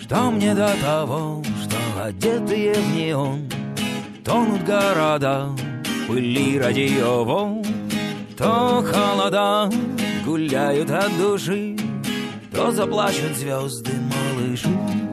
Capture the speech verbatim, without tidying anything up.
Что мне до того, что одетые в неон тонут города в пыли радиоволн? То холода гуляют от души, то заплачут звезды малыши.